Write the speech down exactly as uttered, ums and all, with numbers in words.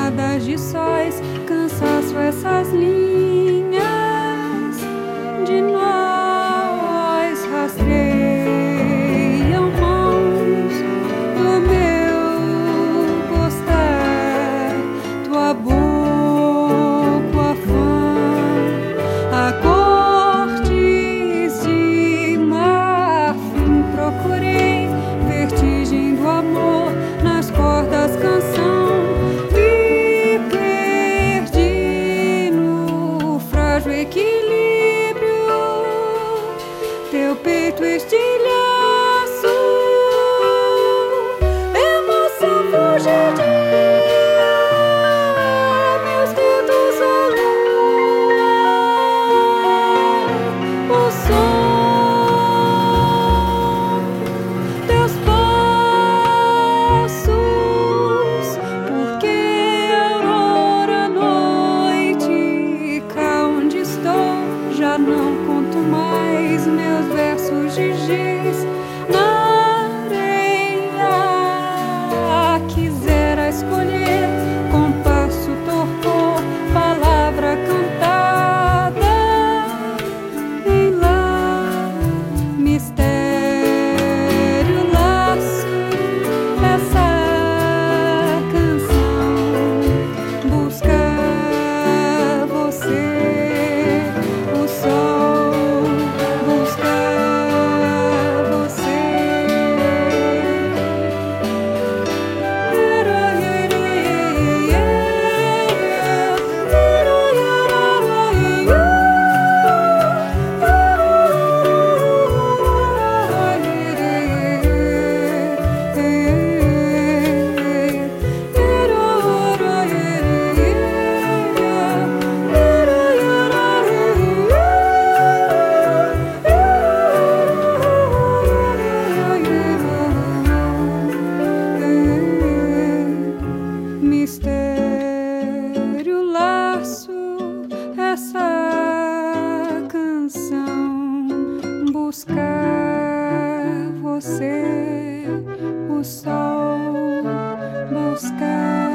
camadas de sóis, cansaço, essas linhas de nós rastreiam mãos do meu gostar, tua boca afã, a cortes de marfim procurei, vertigem do amor nas cordas, canção, me perdi no frágil equilíbrio, teu peito estilhaço, emoção fugidia, meus dedos à lua, o som, teus passos, porque aurora, noite, cá onde estou, já não conto mais meus versos de giz na areia. Quisera escolher compasso, torpor, palavra cantada em lá, mistério, laço, essa canção buscar você, o sol buscar você. Mistério, laço, essa canção buscar você, o sol buscar